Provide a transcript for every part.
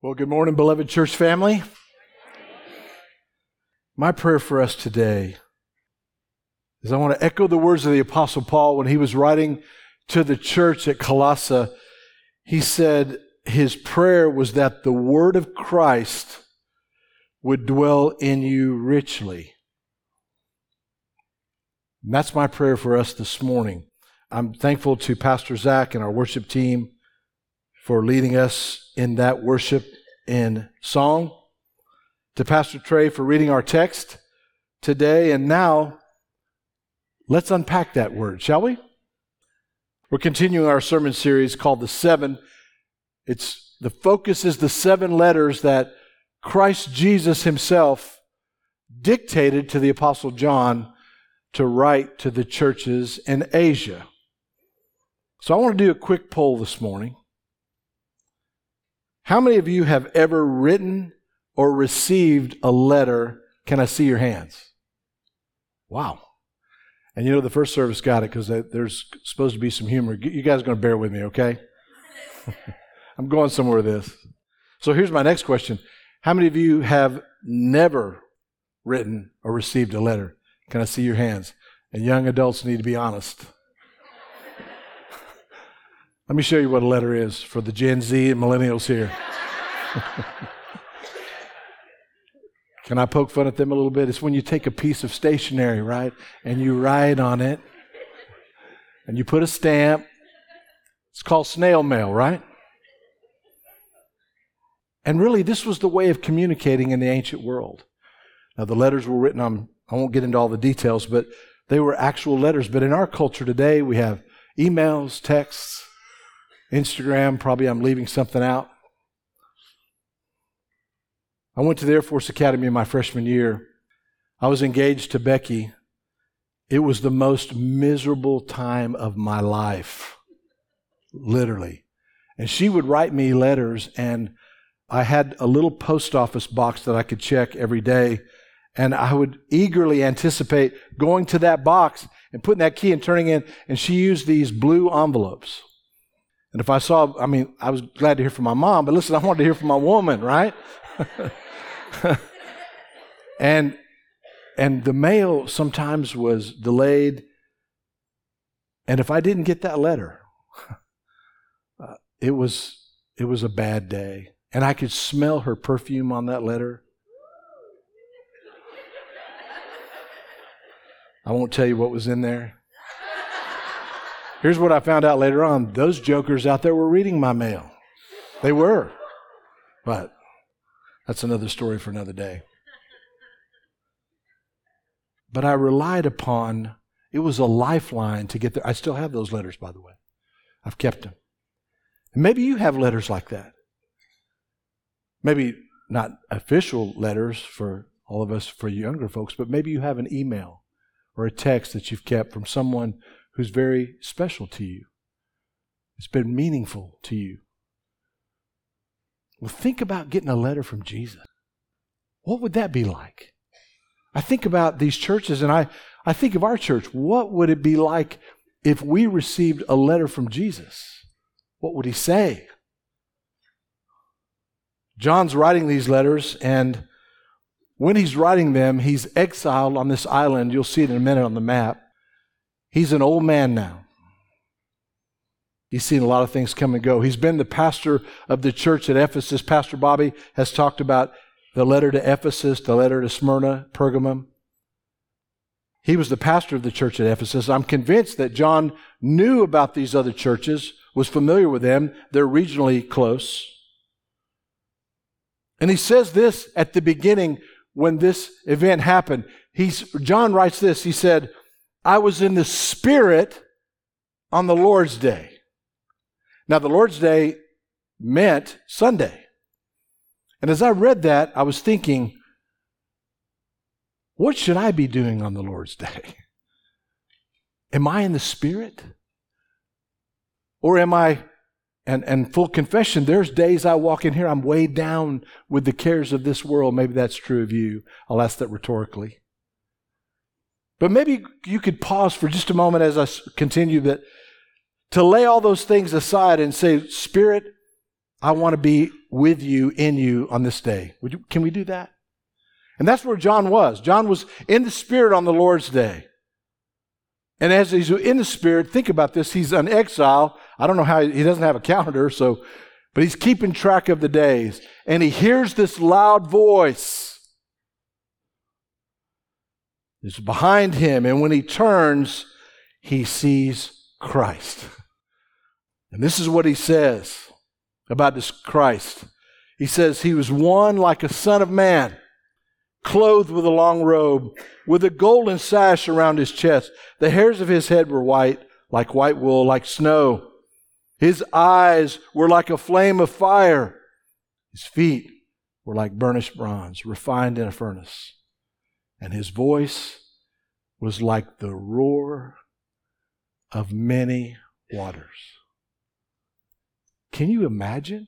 Well, good morning, beloved church family. My prayer for us today is I want to echo the words of the Apostle Paul when he was writing to the church at Colossae. He said his prayer was that the word of Christ would dwell in you richly. And that's my prayer for us this morning. I'm thankful to Pastor Zach and our worship team for leading us in that worship in song, to Pastor Trey for reading our text today. And now, let's unpack that word, shall we? We're continuing our sermon series called The Seven. The focus is the 7 letters that Christ Jesus himself dictated to the Apostle John to write to the churches in Asia. So I want to do a quick poll this morning. How many of you have ever written or received a letter? Can I see your hands? Wow. And you know, the first service got it because there's supposed to be some humor. You guys are going to bear with me, okay? I'm going somewhere with this. So here's my next question. How many of you have never written or received a letter? Can I see your hands? And young adults need to be honest. Let me show you what a letter is for the Gen Z and millennials here. Can I poke fun at them a little bit? It's when you take a piece of stationery, right, and you write on it, and you put a stamp. It's called snail mail, right? And really, this was the way of communicating in the ancient world. Now, the letters were written on, I won't get into all the details, but they were actual letters. But in our culture today, we have emails, texts, Instagram, probably I'm leaving something out. I went to the Air Force Academy in my freshman year. I was engaged to Becky. It was the most miserable time of my life, literally. And she would write me letters, and I had a little post office box that I could check every day, and I would eagerly anticipate going to that box and putting that key and turning in, and she used these blue envelopes. And if I was glad to hear from my mom, but listen, I wanted to hear from my woman, right? and the mail sometimes was delayed. And if I didn't get that letter, it was a bad day. And I could smell her perfume on that letter. I won't tell you what was in there. Here's what I found out later on. Those jokers out there were reading my mail. They were. But that's another story for another day. But I relied upon, it was a lifeline to get there. I still have those letters, by the way. I've kept them. And maybe you have letters like that. Maybe not official letters for all of us, for younger folks, but maybe you have an email or a text that you've kept from someone who's very special to you. It's been meaningful to you. Well, think about getting a letter from Jesus. What would that be like? I think about these churches, and I think of our church. What would it be like if we received a letter from Jesus? What would he say? John's writing these letters, and when he's writing them, he's exiled on this island. You'll see it in a minute on the map. He's an old man now. He's seen a lot of things come and go. He's been the pastor of the church at Ephesus. Pastor Bobby has talked about the letter to Ephesus, the letter to Smyrna, Pergamum. He was the pastor of the church at Ephesus. I'm convinced that John knew about these other churches, was familiar with them. They're regionally close. And he says this at the beginning when this event happened. John writes this. He said, I was in the Spirit on the Lord's Day. Now, the Lord's Day meant Sunday. And as I read that, I was thinking, what should I be doing on the Lord's Day? Am I in the Spirit? Or am I, and full confession, there's days I walk in here, I'm weighed down with the cares of this world. Maybe that's true of you. I'll ask that rhetorically. But maybe you could pause for just a moment as I continue to lay all those things aside and say, Spirit, I want to be with you, in you on this day. Can we do that? And that's where John was. John was in the Spirit on the Lord's day. And as he's in the Spirit, think about this, he's an exile. I don't know how, he doesn't have a calendar, but he's keeping track of the days. And he hears this loud voice. It's behind him. And when he turns, he sees Christ. And this is what he says about this Christ. He says, he was one like a son of man, clothed with a long robe, with a golden sash around his chest. The hairs of his head were white, like white wool, like snow. His eyes were like a flame of fire. His feet were like burnished bronze, refined in a furnace. And his voice was like the roar of many waters. Can you imagine?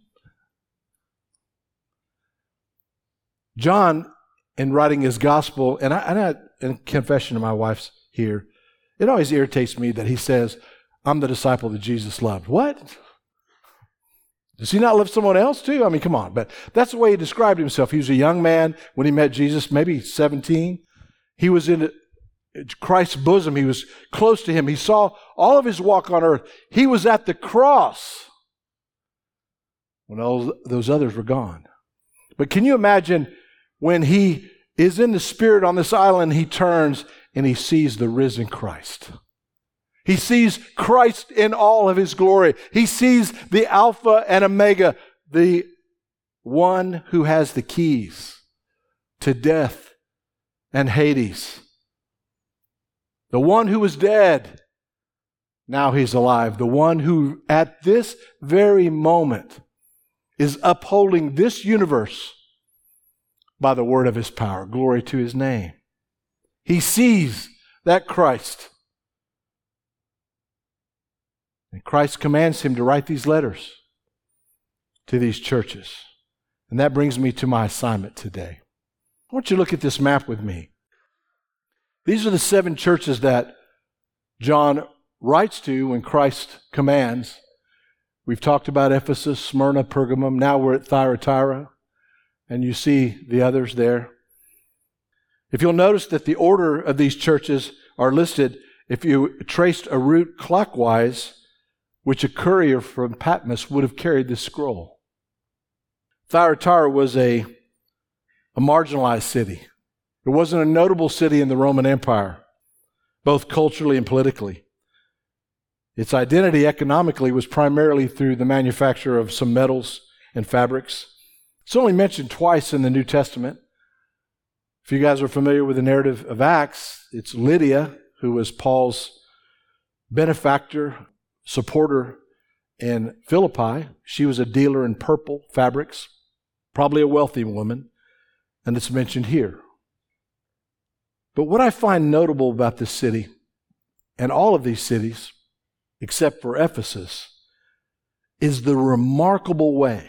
John, in writing his gospel, and I in confession to my wife's here, it always irritates me that he says, I'm the disciple that Jesus loved. What? Does he not love someone else too? I mean, come on. But that's the way he described himself. He was a young man when he met Jesus, maybe 17. He was in Christ's bosom. He was close to him. He saw all of his walk on earth. He was at the cross when all those others were gone. But can you imagine when he is in the Spirit on this island, he turns and he sees the risen Christ. He sees Christ in all of his glory. He sees the Alpha and Omega, the one who has the keys to death and Hades. The one who was dead, now he's alive. The one who at this very moment is upholding this universe by the word of his power. Glory to his name. He sees that Christ. And Christ commands him to write these letters to these churches. And that brings me to my assignment today. I want you to look at this map with me. These are the 7 churches that John writes to when Christ commands. We've talked about Ephesus, Smyrna, Pergamum. Now we're at Thyatira. And you see the others there. If you'll notice that the order of these churches are listed, if you traced a route clockwise, which a courier from Patmos would have carried this scroll. Thyatira was a marginalized city. It wasn't a notable city in the Roman Empire, both culturally and politically. Its identity economically was primarily through the manufacture of some metals and fabrics. It's only mentioned twice in the New Testament. If you guys are familiar with the narrative of Acts, it's Lydia, who was Paul's benefactor, supporter in Philippi. She was a dealer in purple fabrics, probably a wealthy woman, and it's mentioned here. But what I find notable about this city, and all of these cities, except for Ephesus, is the remarkable way,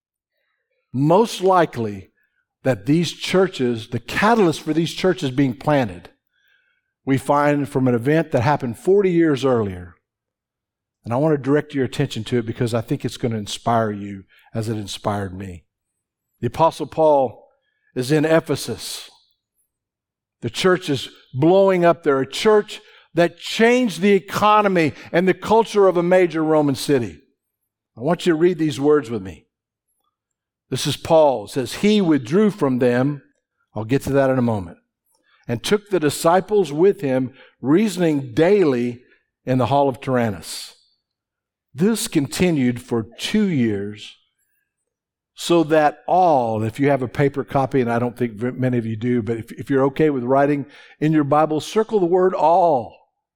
most likely, that these churches, the catalyst for these churches being planted, we find from an event that happened 40 years earlier. And I want to direct your attention to it because I think it's going to inspire you as it inspired me. The Apostle Paul is in Ephesus. The church is blowing up there, a church that changed the economy and the culture of a major Roman city. I want you to read these words with me. This is Paul. It says, he withdrew from them, I'll get to that in a moment, and took the disciples with him, reasoning daily in the hall of Tyrannus. This continued for 2 years, so that all, if you have a paper copy, and I don't think many of you do, but if you're okay with writing in your Bible, circle the word all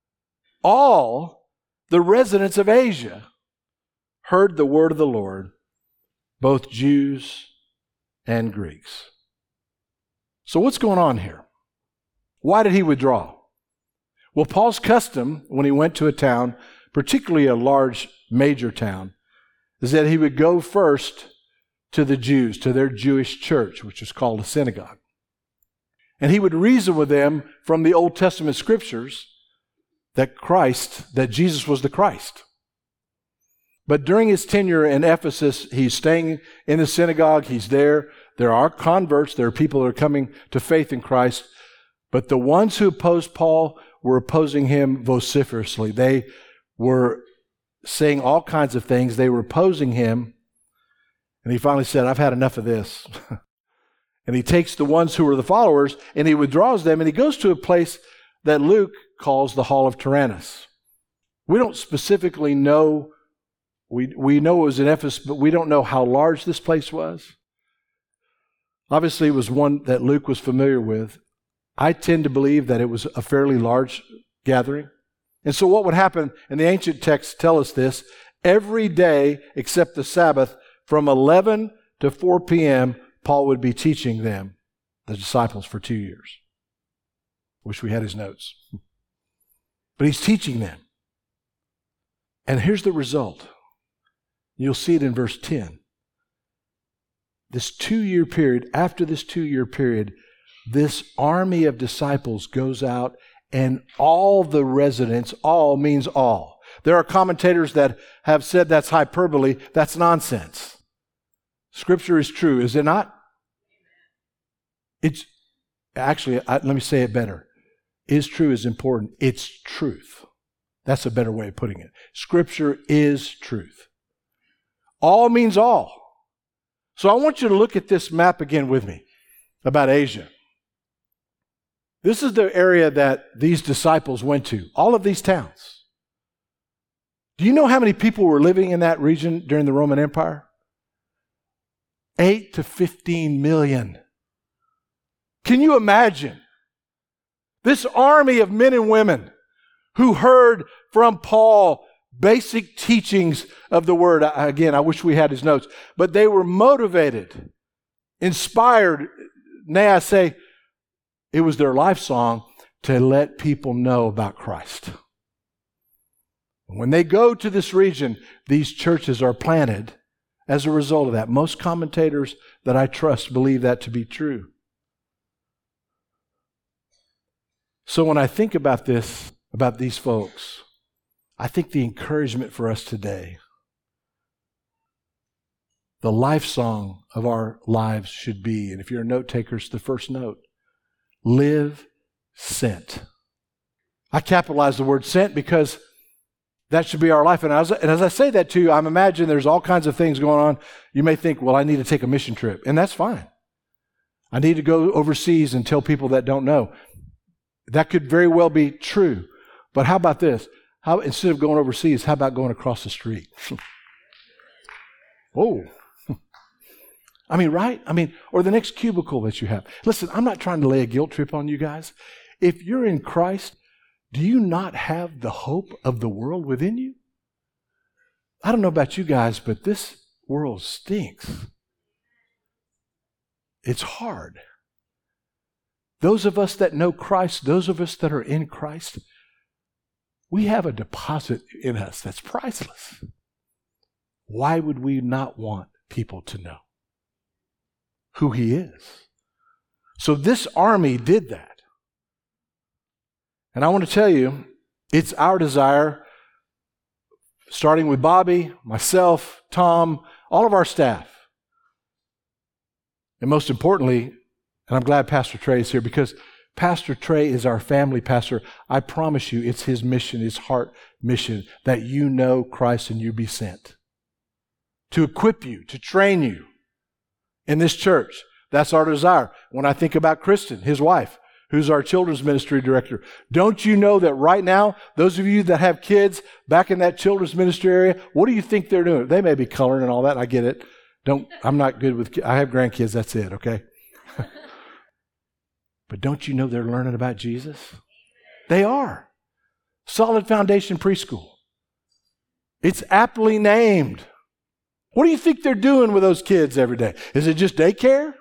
the residents of Asia heard the word of the Lord, both Jews and Greeks. So what's going on here? Why did he withdraw? Well, Paul's custom when he went to a town, particularly a large major town, is that he would go first to the Jews, to their Jewish church, which is called a synagogue. And he would reason with them from the Old Testament scriptures that Jesus was the Christ. But during his tenure in Ephesus, he's staying in the synagogue. He's there. There are converts. There are people that are coming to faith in Christ. But the ones who opposed Paul were opposing him vociferously. They were saying all kinds of things. They were opposing him. And he finally said, I've had enough of this. And he takes the ones who were the followers and he withdraws them, and he goes to a place that Luke calls the Hall of Tyrannus. We don't specifically know, we know it was in Ephesus, but we don't know how large this place was. Obviously, it was one that Luke was familiar with. I tend to believe that it was a fairly large gathering. And so what would happen, and the ancient texts tell us this, every day except the Sabbath, from 11 to 4 p.m., Paul would be teaching them, the disciples, for 2 years. Wish we had his notes. But he's teaching them. And here's the result. You'll see it in verse 10. This 2-year period, after this 2-year period, this army of disciples goes out, and all the residents, all means all. There are commentators that have said that's hyperbole. That's nonsense. Scripture is true, is it not? It's actually, let me say it better. Is true is important. It's truth. That's a better way of putting it. Scripture is truth. All means all. So I want you to look at this map again with me about Asia. This is the area that these disciples went to, all of these towns. Do you know how many people were living in that region during the Roman Empire? 8 to 15 million. Can you imagine this army of men and women who heard from Paul basic teachings of the Word? Again, I wish we had his notes. But they were motivated, inspired. Nay, I say, it was their life song to let people know about Christ. When they go to this region, these churches are planted as a result of that. Most commentators that I trust believe that to be true. So when I think about this, about these folks, I think the encouragement for us today, the life song of our lives should be, and if you're a note taker, it's the first note, live sent. I capitalize the word sent because that should be our life. And as I say that to you, I'm imagining there's all kinds of things going on. You may think, well, I need to take a mission trip, and that's fine. I need to go overseas and tell people that don't know. That could very well be true. But how about this? How instead of going overseas, how about going across the street? Whoa. I mean, right? I mean, or the next cubicle that you have. Listen, I'm not trying to lay a guilt trip on you guys. If you're in Christ, do you not have the hope of the world within you? I don't know about you guys, but this world stinks. It's hard. Those of us that know Christ, those of us that are in Christ, we have a deposit in us that's priceless. Why would we not want people to know who He is? So this army did that. And I want to tell you, it's our desire, starting with Bobby, myself, Tom, all of our staff. And most importantly, and I'm glad Pastor Trey is here because Pastor Trey is our family pastor. I promise you, it's his mission, his heart mission, that you know Christ and you be sent. To equip you, to train you in this church. That's our desire. When I think about Kristen, his wife, who's our children's ministry director, don't you know that right now, those of you that have kids back in that children's ministry area, what do you think they're doing? They may be coloring and all that. I get it. I'm not good with kids. I have grandkids. That's it, okay? But don't you know they're learning about Jesus? They are. Solid Foundation Preschool. It's aptly named. What do you think they're doing with those kids every day? Is it just daycare?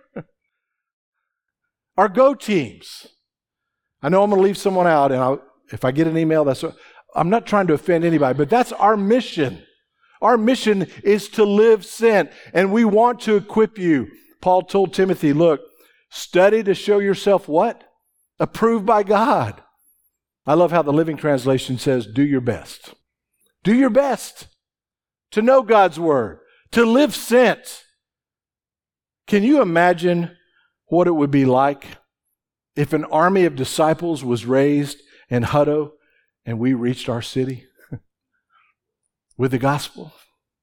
Our Go teams. I know I'm going to leave someone out, and if I get an email, I'm not trying to offend anybody, but that's our mission. Our mission is to live sent, and we want to equip you. Paul told Timothy, look, study to show yourself what? Approved by God. I love how the Living Translation says, do your best. Do your best to know God's Word, to live sent. Can you imagine what it would be like if an army of disciples was raised in Hutto and we reached our city with the gospel?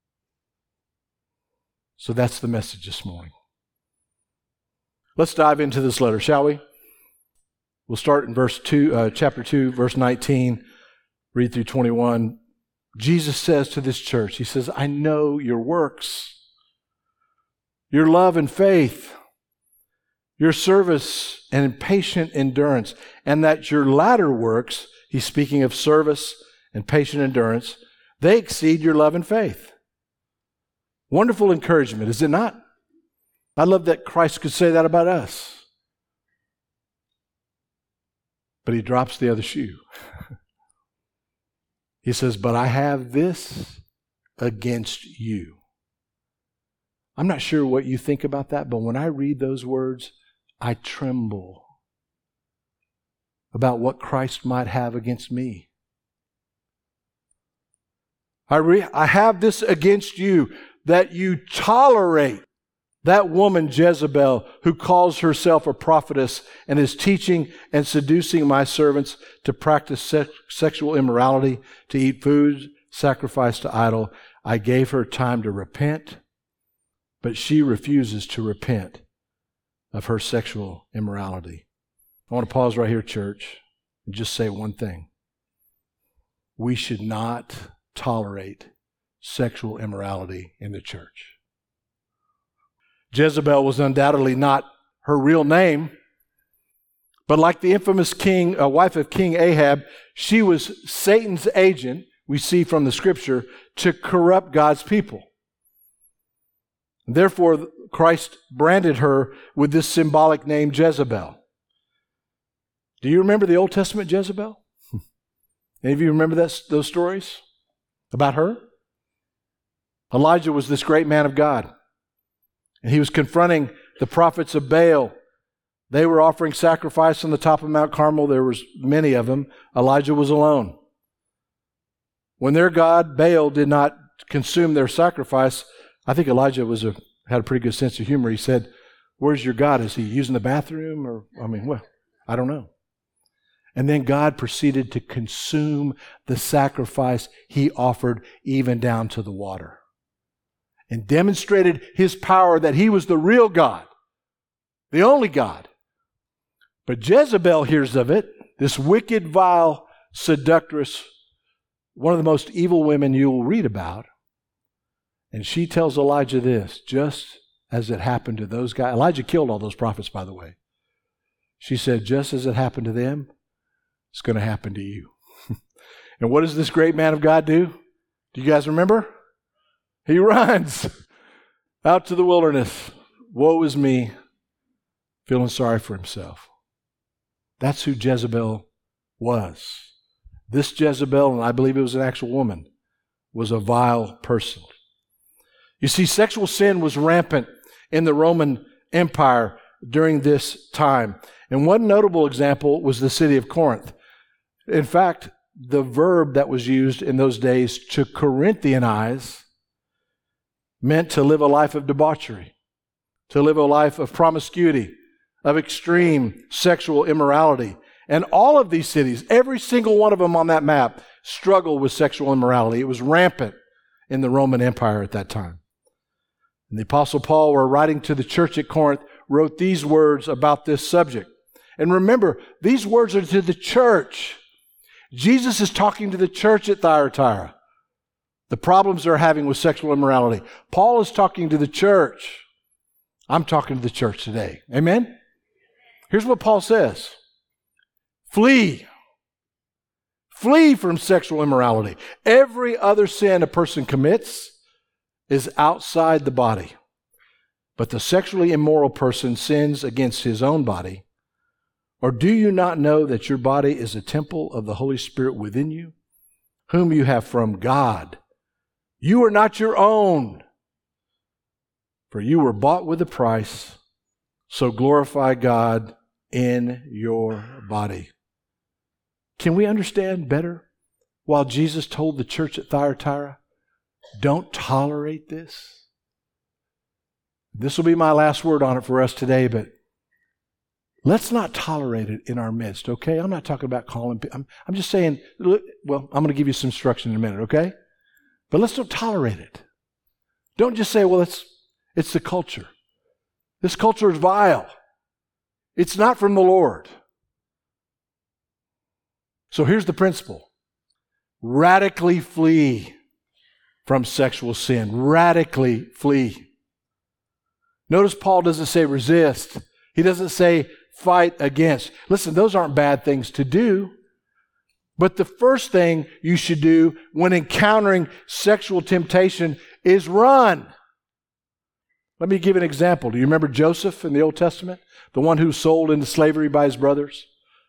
So that's the message this morning. Let's dive into this letter, shall we? We'll start in chapter 2, verse 19, read through 21. Jesus says to this church, he says, I know your works, your love and faith, your service and patient endurance, and that your latter works, he's speaking of service and patient endurance, they exceed your love and faith. Wonderful encouragement, is it not? I love that Christ could say that about us. But he drops the other shoe. He says, but I have this against you. I'm not sure what you think about that, but when I read those words, I tremble about what Christ might have against me. I have this against you, that you tolerate that woman Jezebel, who calls herself a prophetess and is teaching and seducing my servants to practice sexual immorality, to eat food sacrificed to idol. I gave her time to repent, but she refuses to repent of her sexual immorality. I want to pause right here, church, and just say one thing. We should not tolerate sexual immorality in the church. Jezebel was undoubtedly not her real name, but like the infamous wife of King Ahab, she was Satan's agent, we see from the scripture, to corrupt God's people. Therefore, Christ branded her with this symbolic name, Jezebel. Do you remember the Old Testament Jezebel? Any of you remember those stories about her? Elijah was this great man of God. And he was confronting the prophets of Baal. They were offering sacrifice on the top of Mount Carmel. There was many of them. Elijah was alone. When their god, Baal, did not consume their sacrifice, I think Elijah had a pretty good sense of humor. He said, where's your God? Is he using the bathroom? I don't know. And then God proceeded to consume the sacrifice he offered even down to the water, and demonstrated his power that he was the real God, the only God. But Jezebel hears of it, this wicked, vile, seductress, one of the most evil women you will read about. And she tells Elijah this, just as it happened to those guys. Elijah killed all those prophets, by the way. She said, just as it happened to them, it's going to happen to you. And what does this great man of God do? Do you guys remember? He runs out to the wilderness. Woe is me, feeling sorry for himself. That's who Jezebel was. This Jezebel, and I believe it was an actual woman, was a vile person. You see, sexual sin was rampant in the Roman Empire during this time. And one notable example was the city of Corinth. In fact, the verb that was used in those days, to Corinthianize, meant to live a life of debauchery, to live a life of promiscuity, of extreme sexual immorality. And all of these cities, every single one of them on that map, struggled with sexual immorality. It was rampant in the Roman Empire at that time. And the Apostle Paul, while writing to the church at Corinth, wrote these words about this subject. And remember, these words are to the church. Jesus is talking to the church at Thyatira. The problems they're having with sexual immorality. Paul is talking to the church. I'm talking to the church today. Amen? Here's what Paul says. Flee. Flee from sexual immorality. Every other sin a person commits is outside the body. But the sexually immoral person sins against his own body. Or do you not know that your body is a temple of the Holy Spirit within you, whom you have from God? You are not your own, for you were bought with a price, so glorify God in your body. Can we understand better why Jesus told the church at Thyatira Don't tolerate this. This will be my last word on it for us today, but let's not tolerate it in our midst, okay? I'm not talking about calling people. I'm just saying, well, I'm going to give you some instruction in a minute, okay? But let's don't tolerate it. Don't just say, well, it's the culture. This culture is vile. It's not from the Lord. So here's the principle. Radically flee from sexual sin. Radically flee. Notice Paul doesn't say resist. He doesn't say fight against. Listen, those aren't bad things to do. But the first thing you should do when encountering sexual temptation is run. Let me give an example. Do you remember Joseph in the Old Testament? The one who was sold into slavery by his brothers?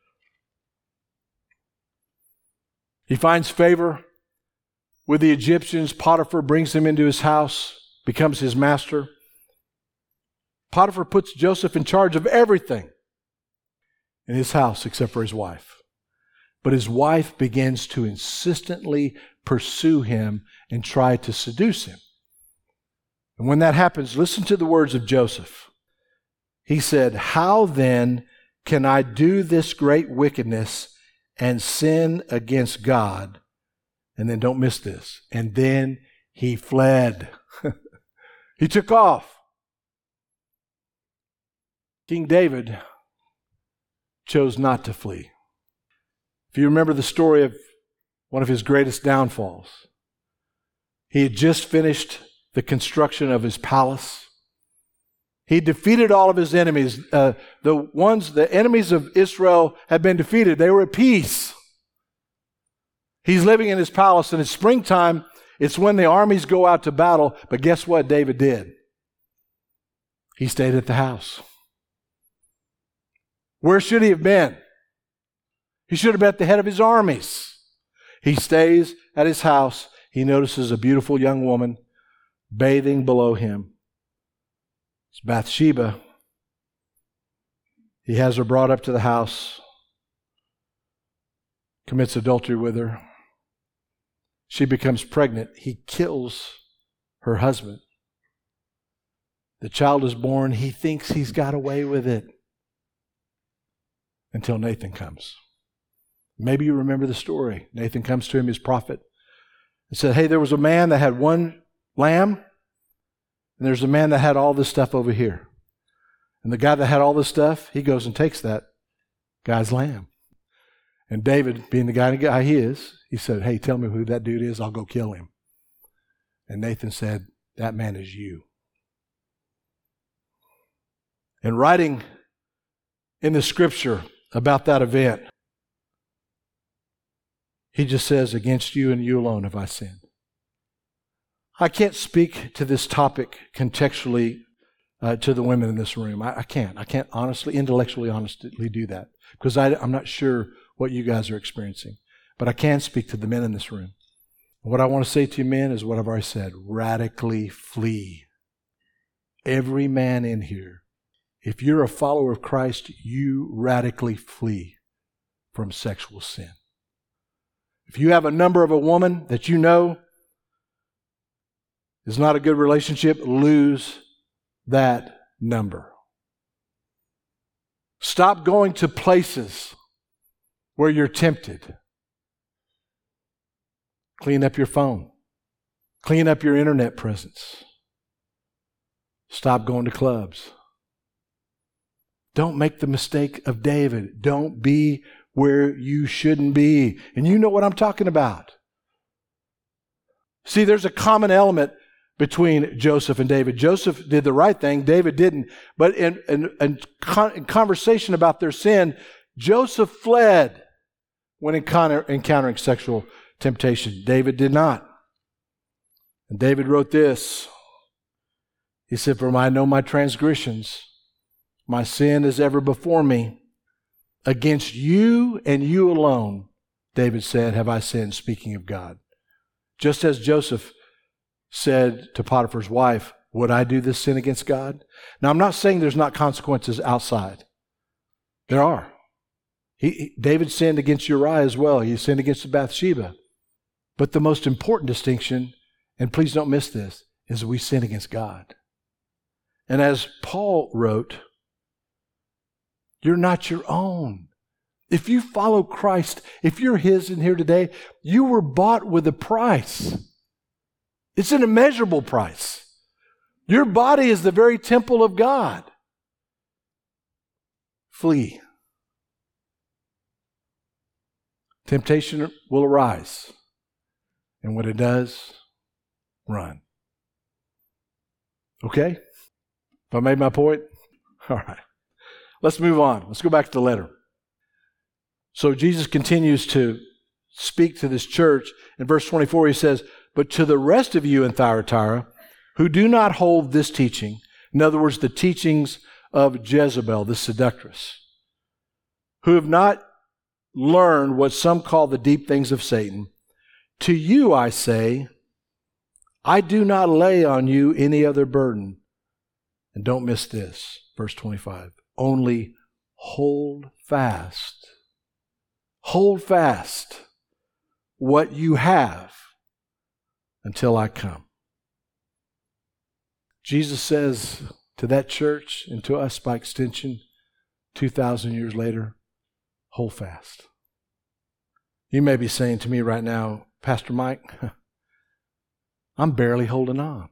He finds favor with the Egyptians. Potiphar brings him into his house, becomes his master. Potiphar puts Joseph in charge of everything in his house except for his wife. But his wife begins to insistently pursue him and try to seduce him. And when that happens, listen to the words of Joseph. He said, "How then can I do this great wickedness and sin against God?" And then don't miss this. And then he fled. He took off. King David chose not to flee. If you remember the story of one of his greatest downfalls, he had just finished the construction of his palace. He defeated all of his enemies. The enemies of Israel had been defeated. They were at peace. He's living in his palace, and it's springtime. It's when the armies go out to battle. But guess what David did? He stayed at the house. Where should he have been? He should have been at the head of his armies. He stays at his house. He notices a beautiful young woman bathing below him. It's Bathsheba. He has her brought up to the house, commits adultery with her. She becomes pregnant. He kills her husband. The child is born. He thinks he's got away with it until Nathan comes. Maybe you remember the story. Nathan comes to him, his prophet, and said, hey, there was a man that had one lamb, and there's a man that had all this stuff over here. And the guy that had all this stuff, he goes and takes that guy's lamb. And David, being the guy he is, he said, hey, tell me who that dude is, I'll go kill him. And Nathan said, that man is you. And writing in the scripture about that event, he just says, against you and you alone have I sinned. I can't speak to this topic contextually to the women in this room. I can't honestly, intellectually honestly do that because I'm not sure what you guys are experiencing. But I can speak to the men in this room. What I want to say to you men is what I've already said. Radically flee. Every man in here, if you're a follower of Christ, you radically flee from sexual sin. If you have a number of a woman that you know is not a good relationship, lose that number. Stop going to places where you're tempted. Clean up your phone. Clean up your internet presence. Stop going to clubs. Don't make the mistake of David. Don't be where you shouldn't be. And you know what I'm talking about. See, there's a common element between Joseph and David. Joseph did the right thing, David didn't. But in conversation about their sin, Joseph fled when encountering sexual temptation. David did not. And David wrote this. He said, for I know my transgressions, my sin is ever before me. Against you and you alone, David said, have I sinned, speaking of God. Just as Joseph said to Potiphar's wife, would I do this sin against God? Now, I'm not saying there's not consequences outside. There are. David sinned against Uriah as well. He sinned against Bathsheba. But the most important distinction and please don't miss this, is we sin against God. And as Paul wrote, you're not your own. If you follow Christ, if you're His in here today, you were bought with a price. It's an immeasurable price. Your body is the very temple of God. Flee. Temptation will arise. And when it does, run. Okay? Have I made my point? All right. Let's move on. Let's go back to the letter. So Jesus continues to speak to this church. In verse 24, he says, "But to the rest of you in Thyatira, who do not hold this teaching," in other words, the teachings of Jezebel, the seductress, "who have not learned what some call the deep things of Satan, to you I say, I do not lay on you any other burden." And don't miss this, verse 25. "Only hold fast what you have until I come." Jesus says to that church and to us by extension, 2,000 years later, hold fast. You may be saying to me right now, "Pastor Mike, I'm barely holding on.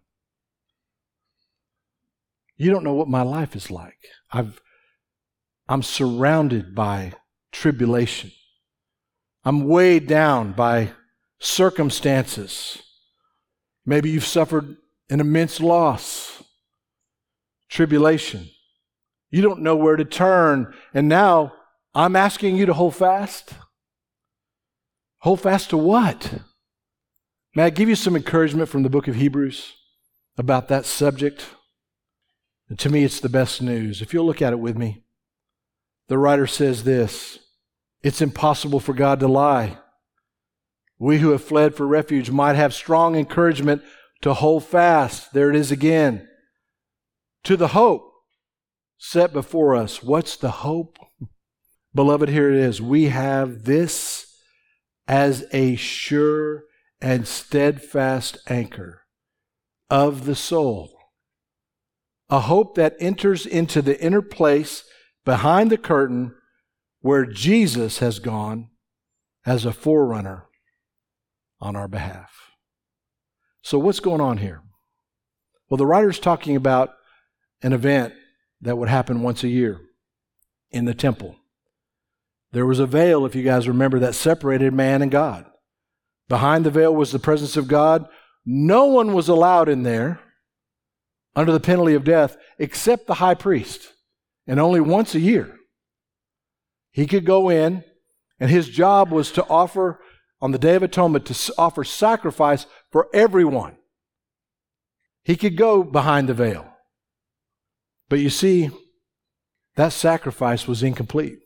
You don't know what my life is like. I'm surrounded by tribulation. I'm weighed down by circumstances. Maybe you've suffered an immense loss, tribulation. You don't know where to turn, and now I'm asking you to hold fast. Hold fast to what? May I give you some encouragement from the book of Hebrews about that subject? And to me, it's the best news. If you'll look at it with me, the writer says this: "It's impossible for God to lie. We who have fled for refuge might have strong encouragement to hold fast," there it is again, "to the hope set before us." What's the hope? Beloved, here it is. "We have this as a sure and steadfast anchor of the soul, a hope that enters into the inner place behind the curtain where Jesus has gone as a forerunner on our behalf." So what's going on here? Well, the writer's talking about an event that would happen once a year in the temple. There was a veil, if you guys remember, that separated man and God. Behind the veil was the presence of God. No one was allowed in there under the penalty of death except the high priest, and only once a year. He could go in, and his job was to offer, on the Day of Atonement, to offer sacrifice for everyone. He could go behind the veil. But you see, that sacrifice was incomplete.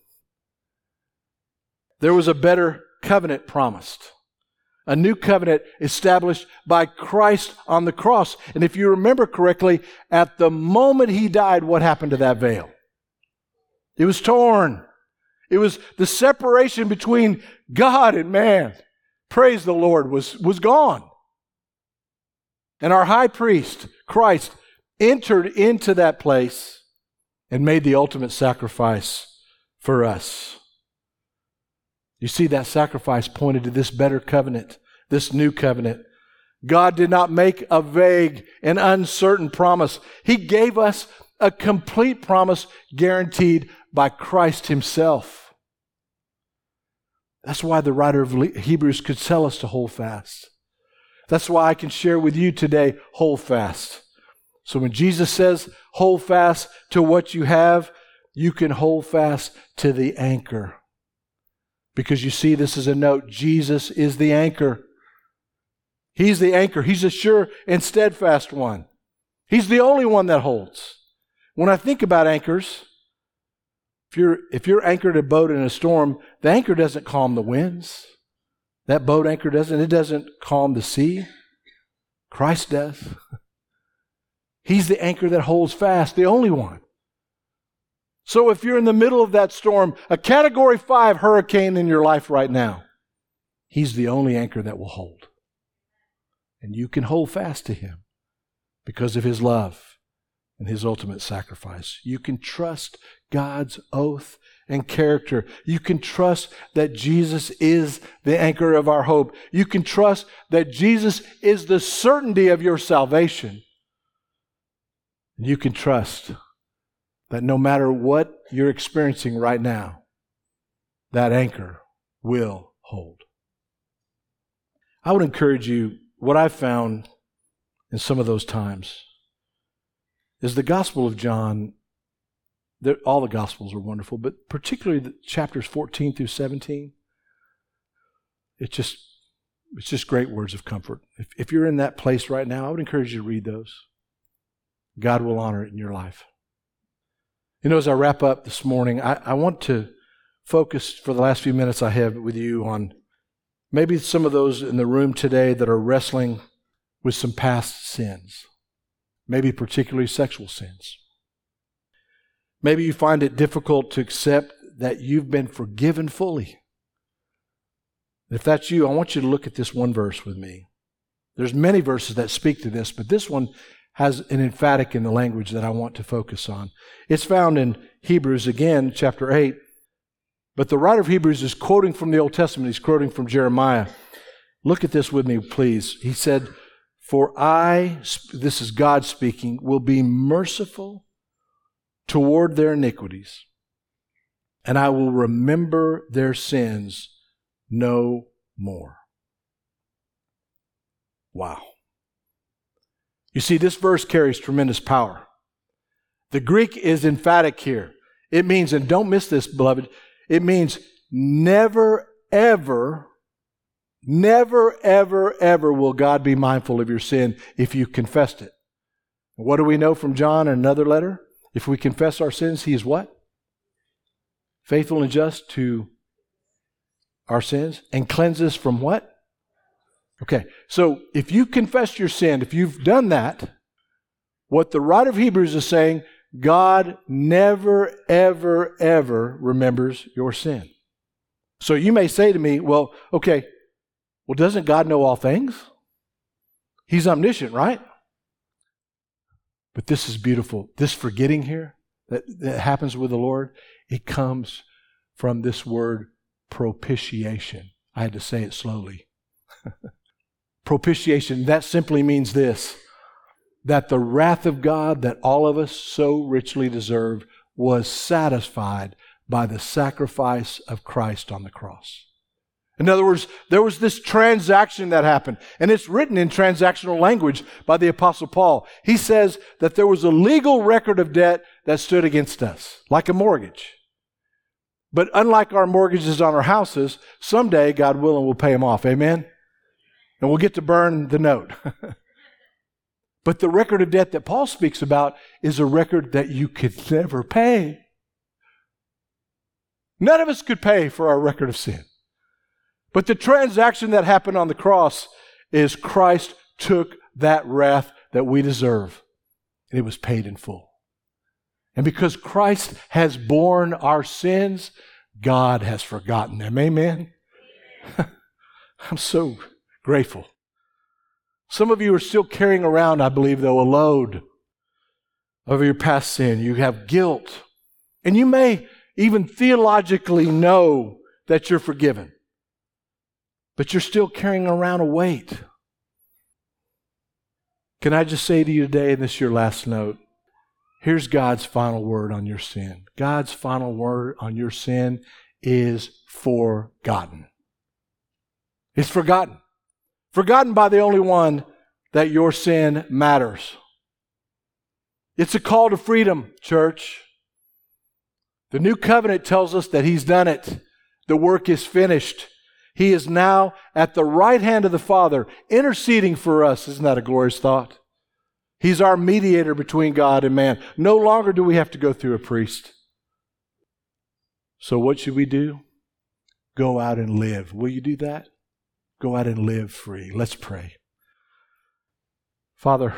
There was a better covenant promised. A new covenant established by Christ on the cross. And if you remember correctly, at the moment He died, what happened to that veil? It was torn. It was the separation between God and man. Praise the Lord, was gone. And our high priest, Christ, entered into that place and made the ultimate sacrifice for us. You see, that sacrifice pointed to this better covenant, this new covenant. God did not make a vague and uncertain promise. He gave us a complete promise guaranteed by Christ Himself. That's why the writer of Hebrews could tell us to hold fast. That's why I can share with you today, hold fast. So when Jesus says, hold fast to what you have, you can hold fast to the anchor. Because you see, this is a note. Jesus is the anchor. He's the anchor. He's a sure and steadfast one. He's the only one that holds. When I think about anchors, if you're anchored a boat in a storm, the anchor doesn't calm the winds. That boat anchor doesn't. It doesn't calm the sea. Christ does. He's the anchor that holds fast, the only one. So if you're in the middle of that storm, a Category 5 hurricane in your life right now, He's the only anchor that will hold. And you can hold fast to Him because of His love and His ultimate sacrifice. You can trust God's oath and character. You can trust that Jesus is the anchor of our hope. You can trust that Jesus is the certainty of your salvation. And you can trust that no matter what you're experiencing right now, that anchor will hold. I would encourage you, what I've found in some of those times is the Gospel of John. All the Gospels are wonderful, but particularly the chapters 14 through 17, it's just great words of comfort. If you're in that place right now, I would encourage you to read those. God will honor it in your life. As I wrap up this morning, I want to focus for the last few minutes I have with you on maybe some of those in the room today that are wrestling with some past sins, maybe particularly sexual sins. Maybe you find it difficult to accept that you've been forgiven fully. If that's you, I want you to look at this one verse with me. There's many verses that speak to this, but this one has an emphatic in the language that I want to focus on. It's found in Hebrews again, chapter 8. But the writer of Hebrews is quoting from the Old Testament. He's quoting from Jeremiah. Look at this with me, please. He said, "For I," this is God speaking, "will be merciful toward their iniquities, and I will remember their sins no more." Wow. You see, this verse carries tremendous power. The Greek is emphatic here. It means, and don't miss this, beloved, it means never, ever will God be mindful of your sin if you confessed it. What do we know from John in another letter? If we confess our sins, He is what? Faithful and just to our sins and cleanse us from what? Okay, so if you confess your sin, if you've done that, what the writer of Hebrews is saying, God never, ever remembers your sin. So you may say to me, well, doesn't God know all things? He's omniscient, right? But this is beautiful. This forgetting here that happens with the Lord, it comes from this word propitiation. I had to say it slowly. Propitiation, that simply means this, that the wrath of God that all of us so richly deserve was satisfied by the sacrifice of Christ on the cross. In other words, there was this transaction that happened, and it's written in transactional language by the Apostle Paul. He says that there was a legal record of debt that stood against us, like a mortgage. But unlike our mortgages on our houses, someday, God willing, we'll pay them off. Amen? And we'll get to burn the note. But the record of debt that Paul speaks about is a record that you could never pay. None of us could pay for our record of sin. But the transaction that happened on the cross is Christ took that wrath that we deserve, and it was paid in full. And because Christ has borne our sins, God has forgotten them. Amen? I'm so grateful. Some of you are still carrying around, I believe, though, a load of your past sin. You have guilt. And you may even theologically know that you're forgiven. But you're still carrying around a weight. Can I just say to you today, and this is your last note, here's God's final word on your sin. God's final word on your sin is forgotten. It's forgotten. Forgotten by the only one that your sin matters. It's a call to freedom, church. The new covenant tells us that He's done it. The work is finished. He is now at the right hand of the Father, interceding for us. Isn't that a glorious thought? He's our mediator between God and man. No longer do we have to go through a priest. So what should we do? Go out and live. Will you do that? Go out and live free. Let's pray. Father,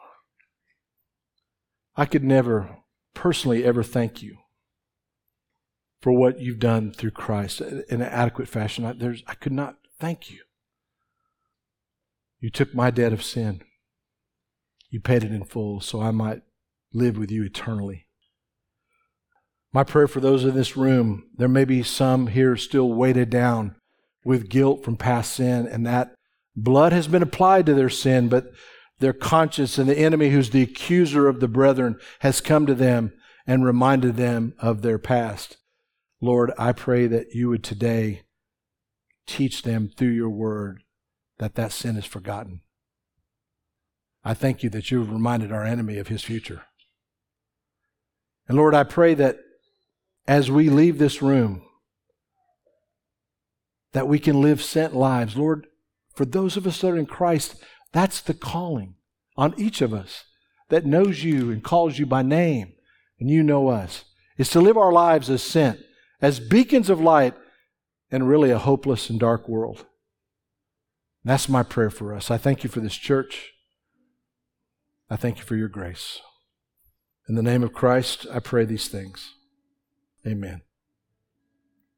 I could never personally ever thank you for what you've done through Christ in an adequate fashion. I could not thank you. You took my debt of sin. You paid it in full so I might live with you eternally. My prayer for those in this room, there may be some here still weighted down with guilt from past sin, and that blood has been applied to their sin, but their conscience and the enemy, who's the accuser of the brethren, has come to them and reminded them of their past. Lord, I pray that you would today teach them through your word that that sin is forgotten. I thank you that you have reminded our enemy of his future. And Lord, I pray that as we leave this room, that we can live sent lives. Lord, for those of us that are in Christ, that's the calling on each of us that knows you and calls you by name, and you know us, is to live our lives as sent, as beacons of light in really a hopeless and dark world. That's my prayer for us. I thank you for this church. I thank you for your grace. In the name of Christ, I pray these things. Amen.